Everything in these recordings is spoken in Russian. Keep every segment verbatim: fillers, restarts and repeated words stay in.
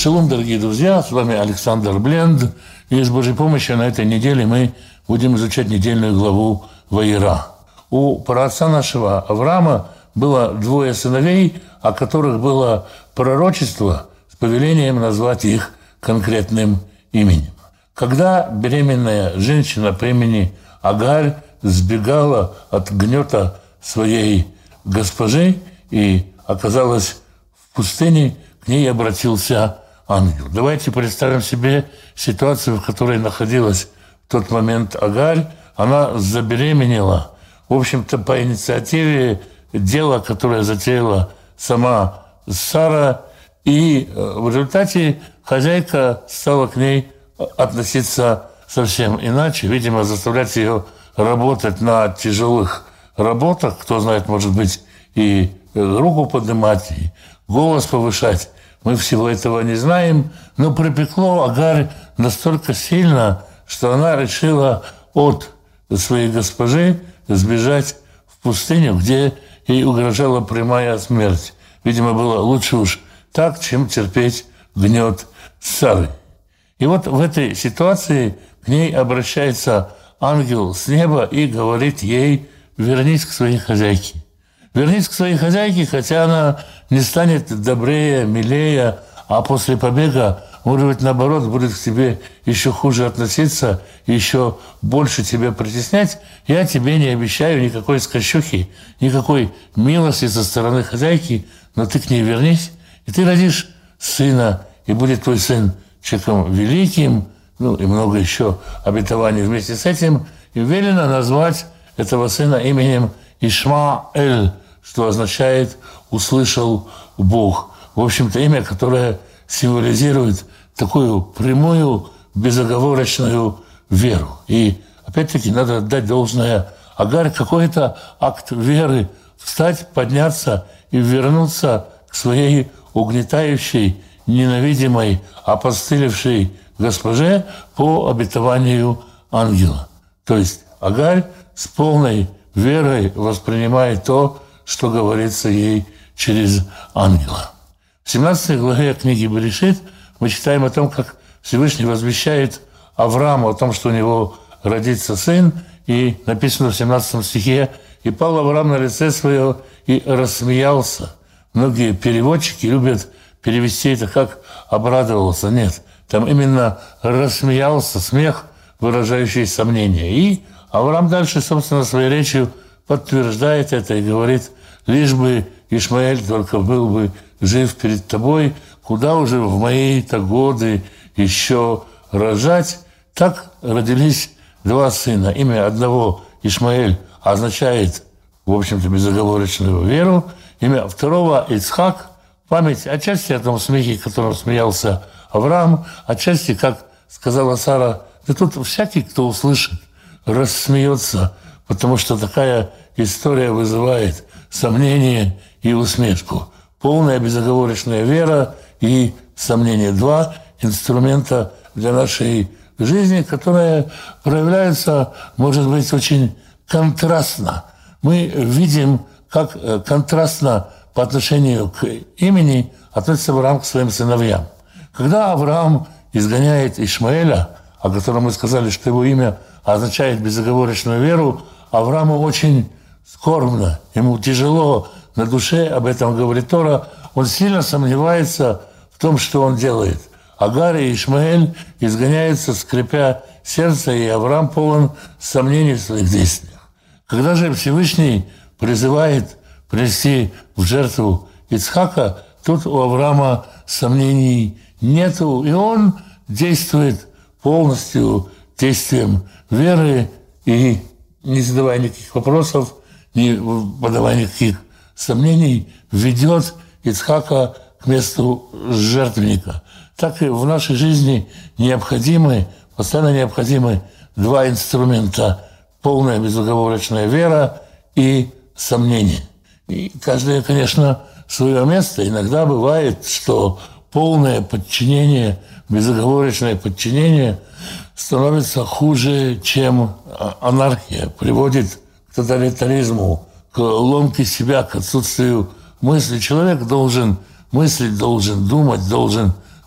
Шалом, дорогие друзья, с вами Александр Бленд. И с Божьей помощью на этой неделе мы будем изучать недельную главу Ваера. У праотца нашего Авраама было двое сыновей, о которых было пророчество с повелением назвать их конкретным именем. Когда беременная женщина по имени Агарь сбегала от гнета своей госпожи и оказалась в пустыне, к ней обратился ангел. Давайте представим себе ситуацию, в которой находилась в тот момент Агарь. Она забеременела, в общем-то, по инициативе дела, которое затеяла сама Сара, и в результате хозяйка стала к ней относиться совсем иначе, видимо, заставлять ее работать на тяжелых работах, кто знает, может быть, и руку поднимать, и голос повышать. Мы всего этого не знаем, но припекло Агарь настолько сильно, что она решила от своей госпожи сбежать в пустыню, где ей угрожала прямая смерть. Видимо, было лучше уж так, чем терпеть гнет Сары. И вот в этой ситуации к ней обращается ангел с неба и говорит ей: вернись к своей хозяйке. Вернись к своей хозяйке, хотя она не станет добрее, милее, а после побега, может быть, наоборот, будет к тебе еще хуже относиться, еще больше тебя притеснять. Я тебе не обещаю никакой скачухи, никакой милости со стороны хозяйки, но ты к ней вернись, и ты родишь сына, и будет твой сын человеком великим, ну и много еще обетований вместе с этим. И велено назвать этого сына именем Ишмаэль, что означает «услышал Бог». В общем-то, имя, которое символизирует такую прямую, безоговорочную веру. И, опять-таки, надо отдать должное Агарь, какой-то акт веры, встать, подняться и вернуться к своей угнетающей, ненавидимой, опостылевшей госпоже по обетованию ангела. То есть Агарь с полной верой воспринимает то, что говорится ей через ангела. В семнадцатой главе книги Берешит мы читаем о том, как Всевышний возвещает Аврааму о том, что у него родится сын, и написано в семнадцатом стихе: «И пал Авраам на лице свое и рассмеялся». Многие переводчики любят перевести это как «обрадовался». Нет, там именно «рассмеялся», смех, выражающий сомнение. И Авраам дальше, собственно, своей речью подтверждает это и говорит: «Лишь бы Ишмаэль только был бы жив перед тобой, куда уже в мои-то годы еще рожать». Так родились два сына. Имя одного, Ишмаэль, означает, в общем-то, безоговорочную веру. Имя второго, Ицхак, память отчасти о том смехе, которым смеялся Авраам, отчасти, как сказала Сара, да тут всякий, кто услышит, рассмеется, потому что такая история вызывает сомнение и усмешку. Полная безоговорочная вера и сомнение. Два инструмента для нашей жизни, которые проявляются, может быть, очень контрастно. Мы видим, как контрастно по отношению к имени относится Авраам к своим сыновьям. Когда Авраам изгоняет Ишмаэля, о котором мы сказали, что его имя означает безоговорочную веру, Аврааму очень скорбно, ему тяжело на душе, об этом говорит Тора, он сильно сомневается в том, что он делает. Агарь и Ишмаэль изгоняются, скрипя сердце, и Авраам полон сомнений в своих действиях. Когда же Всевышний призывает принести в жертву Ицхака, тут у Авраама сомнений нету, и он действует полностью действием веры и, не задавая никаких вопросов, не подавая никаких сомнений, ведет Ицхака к месту жертвенника. Так и в нашей жизни необходимы, постоянно необходимы два инструмента: полная безоговорочная вера и сомнение. И каждое, конечно, свое место. Иногда бывает, что полное подчинение, безоговорочное подчинение становится хуже, чем анархия, приводит к тоталитаризму, к ломке себя, к отсутствию мысли. Человек должен мыслить, должен думать, должен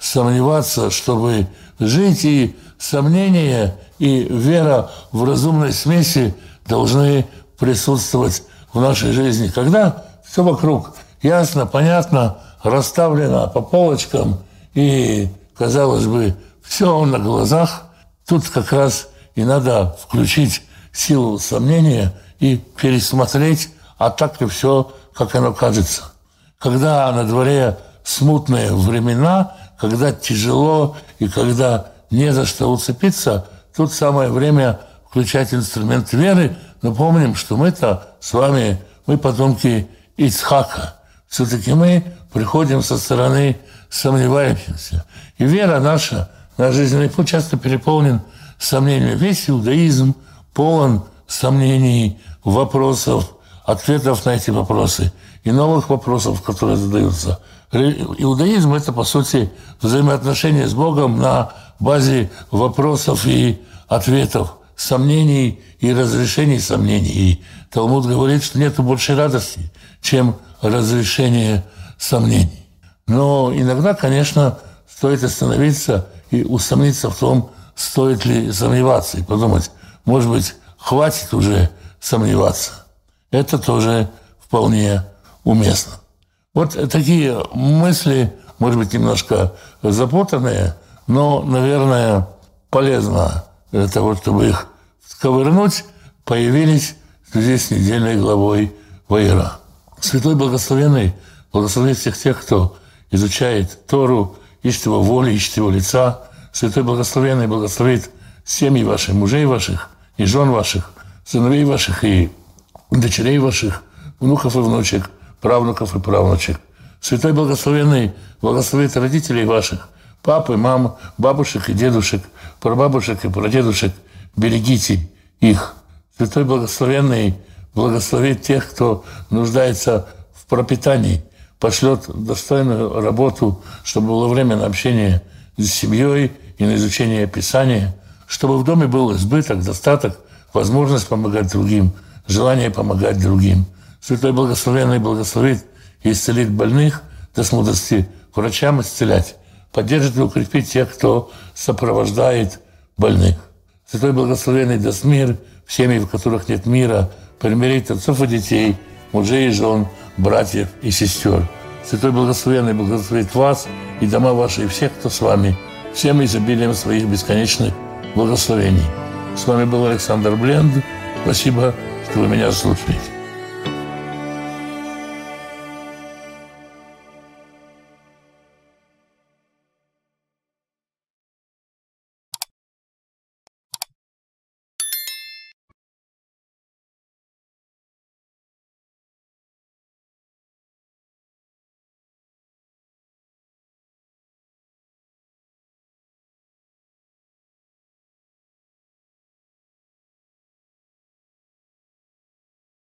сомневаться, чтобы жить, и сомнения, и вера в разумной смеси должны присутствовать в нашей жизни. Когда все вокруг ясно, понятно, расставлено по полочкам, и, казалось бы, все на глазах, тут как раз и надо включить силу сомнения и пересмотреть, а так ли все, как оно кажется. Когда на дворе смутные времена, когда тяжело и когда не за что уцепиться, тут самое время включать инструмент веры. Но помним, что мы-то с вами, мы потомки Ицхака. Все-таки мы приходим со стороны сомневающихся. И вера наша, наш жизненный путь часто переполнен сомнениями. Весь иудаизм полон сомнений, вопросов, ответов на эти вопросы и новых вопросов, которые задаются. Иудаизм – это, по сути, взаимоотношения с Богом на базе вопросов и ответов, сомнений и разрешений сомнений. И Талмуд говорит, что нет большей радости, чем разрешение сомнений. Но иногда, конечно, стоит остановиться и усомниться в том, стоит ли сомневаться, и подумать, может быть, хватит уже сомневаться. Это тоже вполне уместно. Вот такие мысли, может быть, немножко запутанные, но, наверное, полезно для того, чтобы их сковырнуть, появились в связи с недельной главой Ваера. Святой Благословенный благословит всех тех, кто изучает Тору, ищет его воли, ищет его лица. Святой Благословенный благословит семьи ваших, мужей ваших и жен ваших, сыновей ваших и дочерей ваших, внуков и внучек, правнуков и правнучек. Святой Благословенный благословит родителей ваших, папы, мам, бабушек и дедушек, прабабушек и прадедушек. Берегите их. Святой Благословенный благословит тех, кто нуждается в пропитании, пошлет достойную работу, чтобы было время на общение с семьей и на изучение Писания, чтобы в доме был избыток, достаток, возможность помогать другим, желание помогать другим. Святой Благословенный благословит и исцелит больных, даст мудрости врачам исцелять, поддержит и укрепит тех, кто сопровождает больных. Святой Благословенный даст мир в семьи, в которых нет мира, примирит отцов и детей, мужей и жен, братьев и сестер. Святой Благословенный благословит вас и дома ваши, и всех, кто с вами, всем изобилием своих бесконечных благословений. С вами был Александр Бленд. Спасибо, что вы меня слушаете.